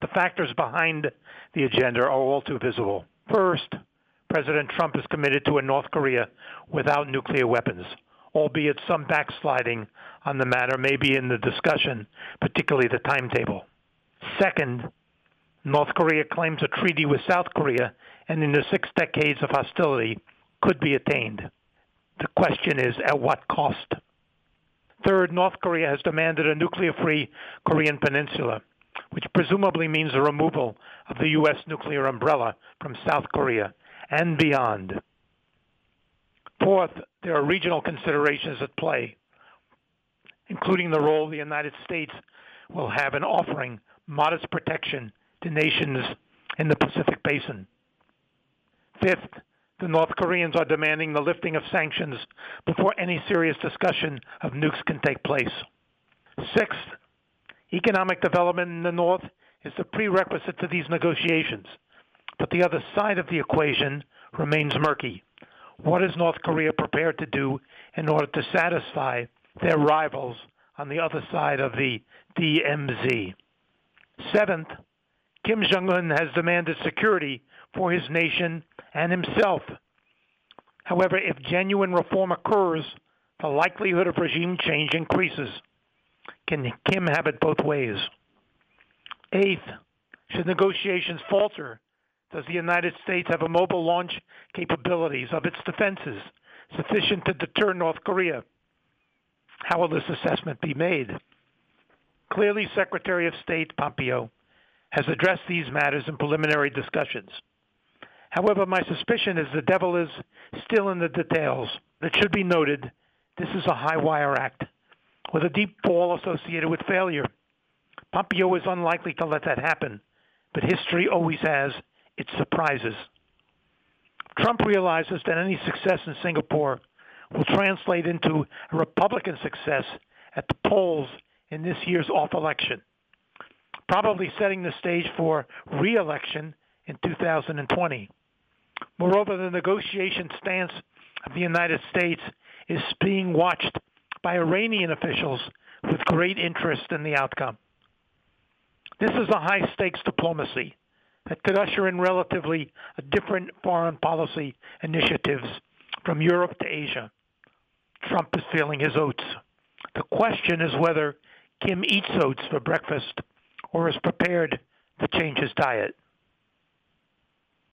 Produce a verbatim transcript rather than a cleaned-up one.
factors behind the agenda are all too visible. First, President Trump is committed to a North Korea without nuclear weapons, albeit some backsliding on the matter may be in the discussion, particularly the timetable. Second, North Korea claims a treaty with South Korea, and in the six decades of hostility could be attained. The question is, at what cost? Third, North Korea has demanded a nuclear-free Korean peninsula, which presumably means the removal of the U S nuclear umbrella from South Korea and beyond. Fourth, there are regional considerations at play, including the role the United States will have in offering modest protection to nations in the Pacific Basin. Fifth, the North Koreans are demanding the lifting of sanctions before any serious discussion of nukes can take place. Sixth, economic development in the North is the prerequisite to these negotiations, but the other side of the equation remains murky. What is North Korea prepared to do in order to satisfy their rivals on the other side of the D M Z? Seventh, Kim Jong-un has demanded security for his nation and himself. However, if genuine reform occurs, the likelihood of regime change increases. Can Kim have it both ways? Eighth, should negotiations falter, does the United States have a mobile launch capabilities of its defenses sufficient to deter North Korea? How will this assessment be made? Clearly, Secretary of State Pompeo has addressed these matters in preliminary discussions. However, my suspicion is the devil is still in the details. It should be noted, this is a high-wire act with a deep fall associated with failure. Pompeo is unlikely to let that happen, but history always has its surprises. Trump realizes that any success in Singapore will translate into a Republican success at the polls in this year's off election, probably setting the stage for re-election in two thousand twenty. Moreover, the negotiation stance of the United States is being watched by Iranian officials with great interest in the outcome. This is a high-stakes diplomacy that could usher in relatively different foreign policy initiatives from Europe to Asia. Trump is feeling his oats. The question is whether Kim eats oats for breakfast or is prepared to change his diet.